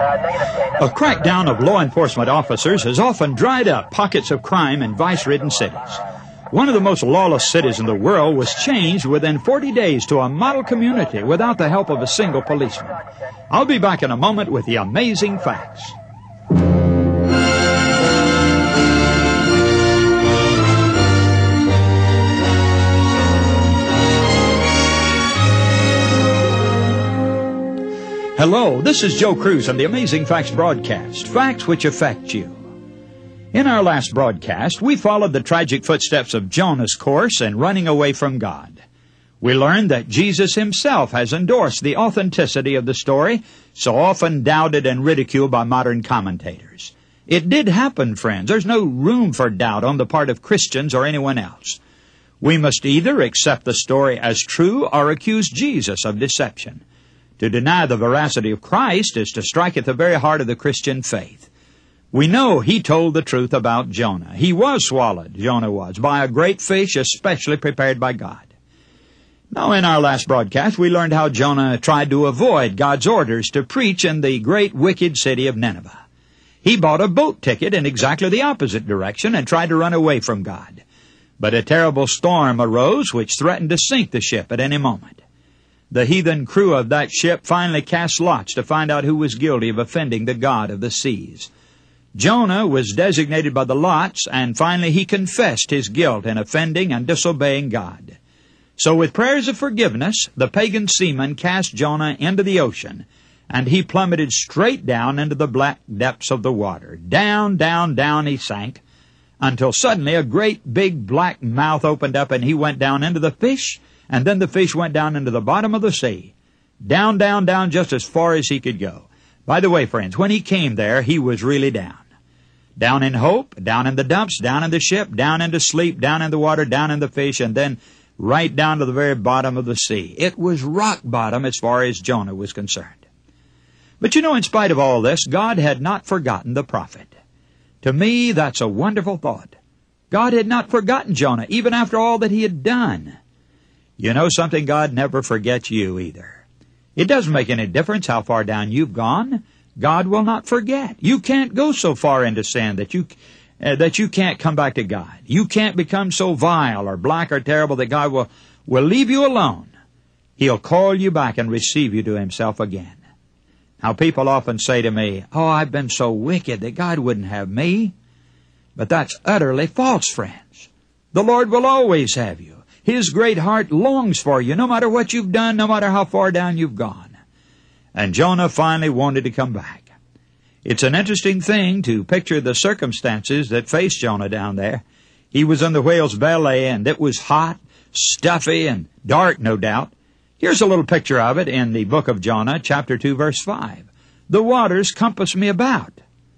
A crackdown of law enforcement officers has often dried up pockets of crime in vice-ridden cities. One of the most lawless cities in the world was changed within 40 days to a model community without the help of a single policeman. I'll be back in a moment with the amazing facts. Hello, this is Joe Cruz on the Amazing Facts broadcast, facts which affect you. In our last broadcast, we followed the tragic footsteps of Jonah's course in running away from God. We learned that Jesus himself has endorsed the authenticity of the story, so often doubted and ridiculed by modern commentators. It did happen, friends. There's no room for doubt on the part of Christians or anyone else. We must either accept the story as true or accuse Jesus of deception. To deny the veracity of Christ is to strike at the very heart of the Christian faith. We know he told the truth about Jonah. He was swallowed, Jonah was, by a great fish especially prepared by God. Now, in our last broadcast, we learned how Jonah tried to avoid God's orders to preach in the great wicked city of Nineveh. He bought a boat ticket in exactly the opposite direction and tried to run away from God. But a terrible storm arose which threatened to sink the ship at any moment. The heathen crew of that ship finally cast lots to find out who was guilty of offending the God of the seas. Jonah was designated by the lots, and finally he confessed his guilt in offending and disobeying God. So with prayers of forgiveness, the pagan seamen cast Jonah into the ocean, and he plummeted straight down into the black depths of the water. Down, down, down he sank, until suddenly a great big black mouth opened up and he went down into the fish, and then the fish went down into the bottom of the sea. Down, down, down, just as far as he could go. By the way, friends, when he came there, he was really down. Down in hope, down in the dumps, down in the ship, down into sleep, down in the water, down in the fish, and then right down to the very bottom of the sea. It was rock bottom as far as Jonah was concerned. But you know, in spite of all this, God had not forgotten the prophet. To me, that's a wonderful thought. God had not forgotten Jonah, even after all that he had done. You know something? God never forgets you either. It doesn't make any difference how far down you've gone. God will not forget. You can't go so far into sin that you can't come back to God. You can't become so vile or black or terrible that God will leave you alone. He'll call you back and receive you to himself again. Now, people often say to me, "Oh, I've been so wicked that God wouldn't have me." But that's utterly false, friends. The Lord will always have you. His great heart longs for you, no matter what you've done, no matter how far down you've gone. And Jonah finally wanted to come back. It's an interesting thing to picture the circumstances that faced Jonah down there. He was in the whale's belly, and it was hot, stuffy, and dark, no doubt. Here's a little picture of it in the book of Jonah, chapter 2, verse 5. The waters compass me about.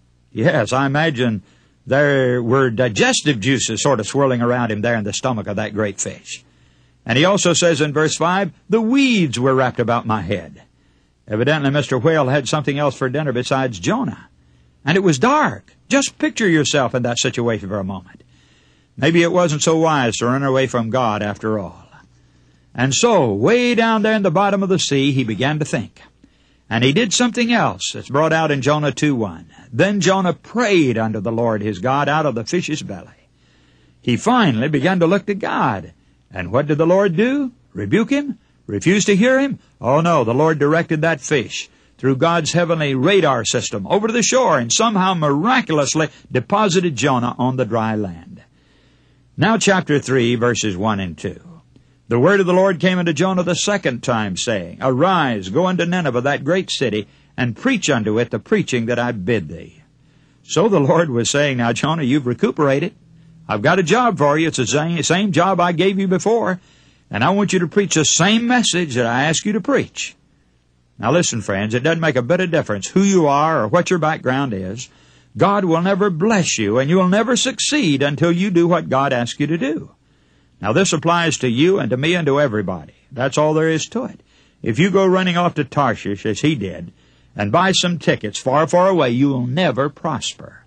Yes, I imagine there were digestive juices sort of swirling around him there in the stomach of that great fish. And he also says in verse 5, the weeds were wrapped about my head. Evidently, Mr. Whale had something else for dinner besides Jonah. And it was dark. Just picture yourself in that situation for a moment. Maybe it wasn't so wise to run away from God after all. And so, way down there in the bottom of the sea, he began to think. And he did something else that's brought out in Jonah 2:1. Then Jonah prayed unto the Lord his God out of the fish's belly. He finally began to look to God. And what did the Lord do? Rebuke him? Refuse to hear him? Oh no, the Lord directed that fish through God's heavenly radar system over to the shore and somehow miraculously deposited Jonah on the dry land. Now chapter 3, verses 1 and 2. The word of the Lord came unto Jonah the second time, saying, Arise, go unto Nineveh, that great city, and preach unto it the preaching that I bid thee. So the Lord was saying, Now, Jonah, you've recuperated. I've got a job for you. It's the same job I gave you before. And I want you to preach the same message that I asked you to preach. Now listen, friends, it doesn't make a bit of difference who you are or what your background is. God will never bless you, and you will never succeed until you do what God asks you to do. Now this applies to you and to me and to everybody. That's all there is to it. If you go running off to Tarshish, as he did, and buy some tickets far, far away, you will never prosper.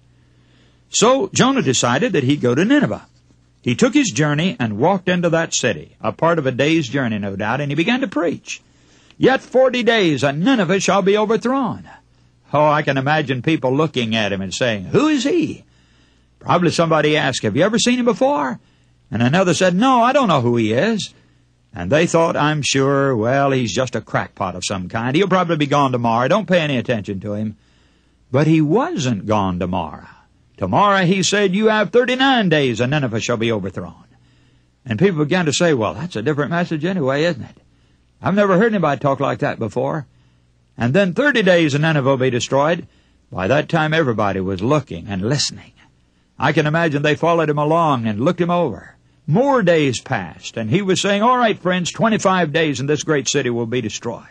So Jonah decided that he'd go to Nineveh. He took his journey and walked into that city, a part of a day's journey, no doubt, and he began to preach. Yet 40 days, and Nineveh shall be overthrown. Oh, I can imagine people looking at him and saying, "Who is he?" Probably somebody asked, "Have you ever seen him before?" And another said, "No, I don't know who he is." And they thought, I'm sure, well, he's just a crackpot of some kind. He'll probably be gone tomorrow. Don't pay any attention to him. But he wasn't gone tomorrow. Tomorrow, he said, you have 39 days and Nineveh shall be overthrown. And people began to say, well, that's a different message anyway, isn't it? I've never heard anybody talk like that before. And then 30 days and Nineveh will be destroyed. By that time, everybody was looking and listening. I can imagine they followed him along and looked him over. More days passed, and he was saying, all right, friends, 25 days and this great city will be destroyed.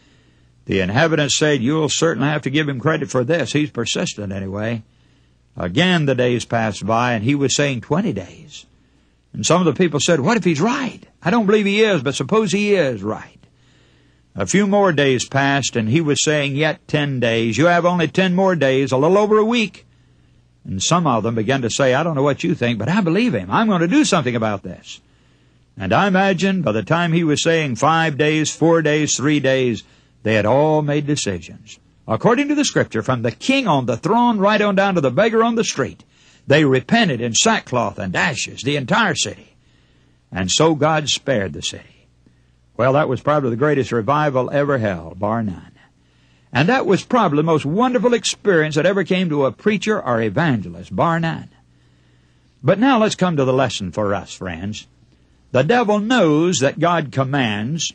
The inhabitants said, you'll certainly have to give him credit for this. He's persistent anyway. Again, the days passed by, and he was saying 20 days. And some of the people said, what if he's right? I don't believe he is, but suppose he is right. A few more days passed, and he was saying, yet 10 days. You have only 10 more days, a little over a week. And some of them began to say, I don't know what you think, but I believe him. I'm going to do something about this. And I imagine by the time he was saying 5 days, 4 days, 3 days, they had all made decisions. According to the Scripture, from the king on the throne right on down to the beggar on the street, they repented in sackcloth and ashes, the entire city. And so God spared the city. Well, that was probably the greatest revival ever held, bar none. And that was probably the most wonderful experience that ever came to a preacher or evangelist, bar none. But now let's come to the lesson for us, friends. The devil knows that God commands,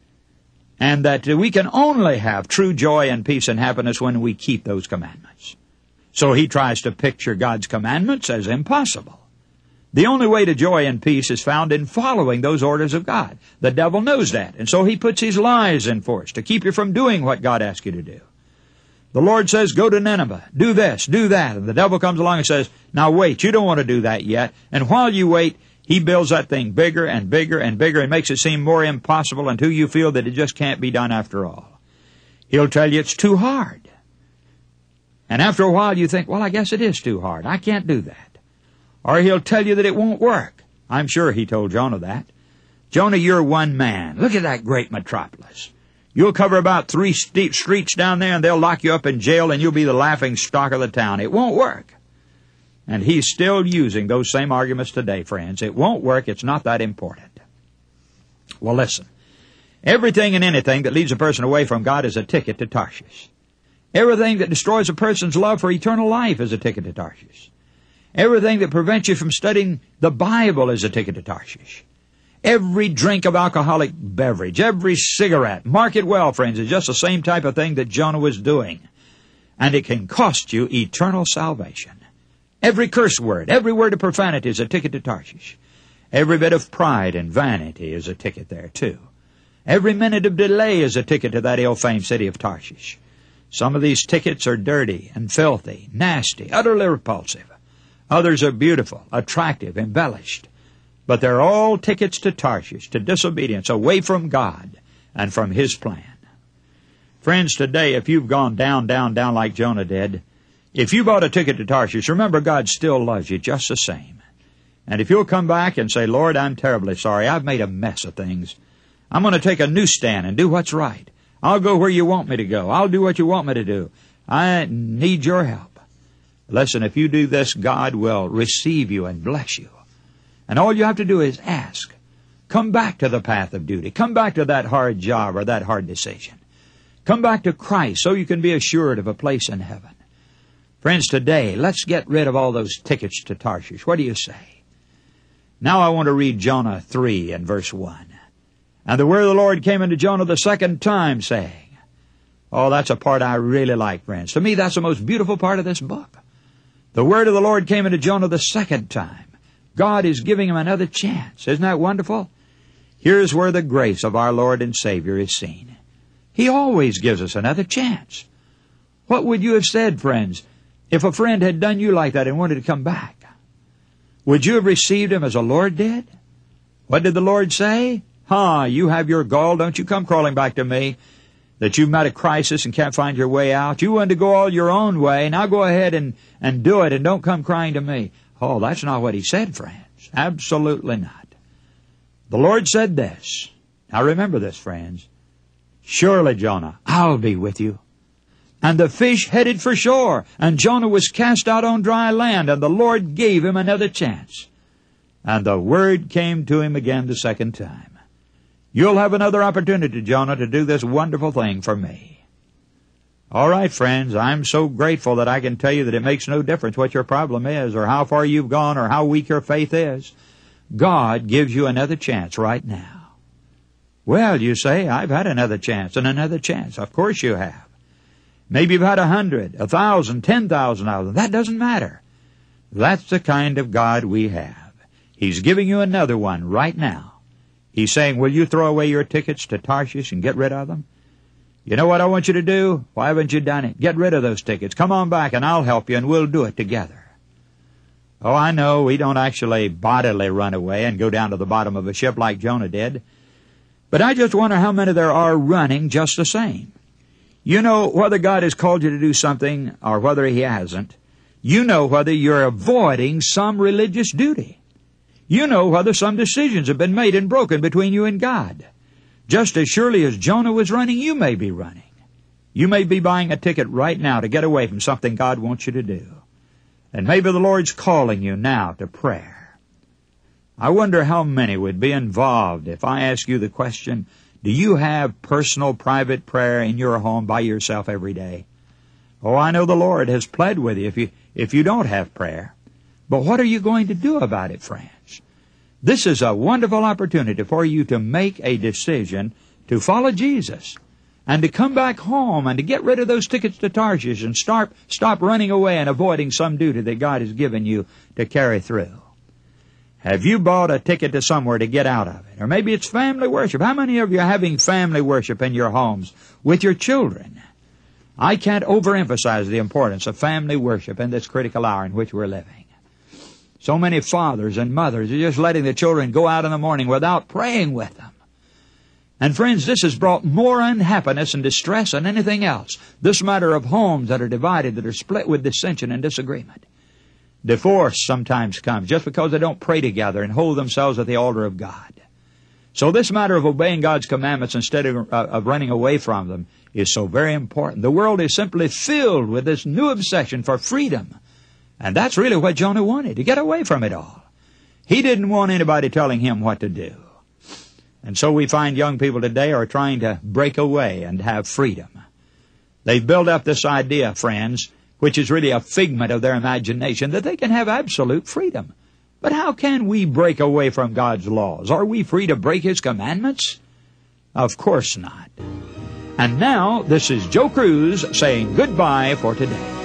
and that we can only have true joy and peace and happiness when we keep those commandments. So he tries to picture God's commandments as impossible. The only way to joy and peace is found in following those orders of God. The devil knows that, and so he puts his lies in force to keep you from doing what God asks you to do. The Lord says, go to Nineveh, do this, do that, and the devil comes along and says, now wait, you don't want to do that yet. And while you wait, he builds that thing bigger and bigger and bigger and makes it seem more impossible until you feel that it just can't be done after all. He'll tell you it's too hard. And after a while you think, well, I guess it is too hard. I can't do that. Or he'll tell you that it won't work. I'm sure he told Jonah that. Jonah, you're one man. Look at that great metropolis. You'll cover about 3 steep streets down there and they'll lock you up in jail and you'll be the laughing stock of the town. It won't work. And he's still using those same arguments today, friends. It won't work. It's not that important. Well, listen. Everything and anything that leads a person away from God is a ticket to Tarshish. Everything that destroys a person's love for eternal life is a ticket to Tarshish. Everything that prevents you from studying the Bible is a ticket to Tarshish. Every drink of alcoholic beverage, every cigarette, mark it well, friends, is just the same type of thing that Jonah was doing. And it can cost you eternal salvation. Every curse word, every word of profanity is a ticket to Tarshish. Every bit of pride and vanity is a ticket there, too. Every minute of delay is a ticket to that ill-famed city of Tarshish. Some of these tickets are dirty and filthy, nasty, utterly repulsive. Others are beautiful, attractive, embellished. But they're all tickets to Tarshish, to disobedience, away from God and from His plan. Friends, today, if you've gone down, down, down like Jonah did, if you bought a ticket to Tarshish, remember God still loves you just the same. And if you'll come back and say, Lord, I'm terribly sorry. I've made a mess of things. I'm going to take a new stand and do what's right. I'll go where you want me to go. I'll do what you want me to do. I need your help. Listen, if you do this, God will receive you and bless you. And all you have to do is ask. Come back to the path of duty. Come back to that hard job or that hard decision. Come back to Christ so you can be assured of a place in heaven. Friends, today, let's get rid of all those tickets to Tarshish. What do you say? Now I want to read Jonah 3 and verse 1. And the word of the Lord came unto Jonah the second time, saying, oh, that's a part I really like, friends. To me, that's the most beautiful part of this book. The word of the Lord came unto Jonah the second time. God is giving him another chance. Isn't that wonderful? Here's where the grace of our Lord and Savior is seen. He always gives us another chance. What would you have said, friends, if a friend had done you like that and wanted to come back? Would you have received him as the Lord did? What did the Lord say? You have your gall. Don't you come crawling back to me that you've met a crisis and can't find your way out. You want to go all your own way. Now go ahead and do it and don't come crying to me. Oh, that's not what He said, friends. Absolutely not. The Lord said this. Now remember this, friends. Surely, Jonah, I'll be with you. And the fish headed for shore, and Jonah was cast out on dry land, and the Lord gave him another chance. And the word came to him again the second time. You'll have another opportunity, Jonah, to do this wonderful thing for me. All right, friends, I'm so grateful that I can tell you that it makes no difference what your problem is, or how far you've gone, or how weak your faith is. God gives you another chance right now. Well, you say, I've had another chance and another chance. Of course you have. Maybe you've had 100, 1,000, 10,000 of them. That doesn't matter. That's the kind of God we have. He's giving you another one right now. He's saying, will you throw away your tickets to Tarshish and get rid of them? You know what I want you to do? Why haven't you done it? Get rid of those tickets. Come on back and I'll help you and we'll do it together. Oh, I know we don't actually bodily run away and go down to the bottom of a ship like Jonah did. But I just wonder how many there are running just the same. You know whether God has called you to do something or whether He hasn't. You know whether you're avoiding some religious duty. You know whether some decisions have been made and broken between you and God. Just as surely as Jonah was running, you may be running. You may be buying a ticket right now to get away from something God wants you to do. And maybe the Lord's calling you now to prayer. I wonder how many would be involved if I ask you the question, do you have personal, private prayer in your home by yourself every day? Oh, I know the Lord has pled with you if you don't have prayer. But what are you going to do about it, friends? This is a wonderful opportunity for you to make a decision to follow Jesus and to come back home and to get rid of those tickets to Tarshish and stop running away and avoiding some duty that God has given you to carry through. Have you bought a ticket to somewhere to get out of it? Or maybe it's family worship. How many of you are having family worship in your homes with your children? I can't overemphasize the importance of family worship in this critical hour in which we're living. So many fathers and mothers are just letting the children go out in the morning without praying with them. And friends, this has brought more unhappiness and distress than anything else. This matter of homes that are divided, that are split with dissension and disagreement. Divorce sometimes comes just because they don't pray together and hold themselves at the altar of God. So this matter of obeying God's commandments instead of running away from them is so very important. The world is simply filled with this new obsession for freedom. And that's really what Jonah wanted, to get away from it all. He didn't want anybody telling him what to do. And so we find young people today are trying to break away and have freedom. They've built up this idea, friends, which is really a figment of their imagination, that they can have absolute freedom. But how can we break away from God's laws? Are we free to break His commandments? Of course not. And now, this is Joe Cruz saying goodbye for today.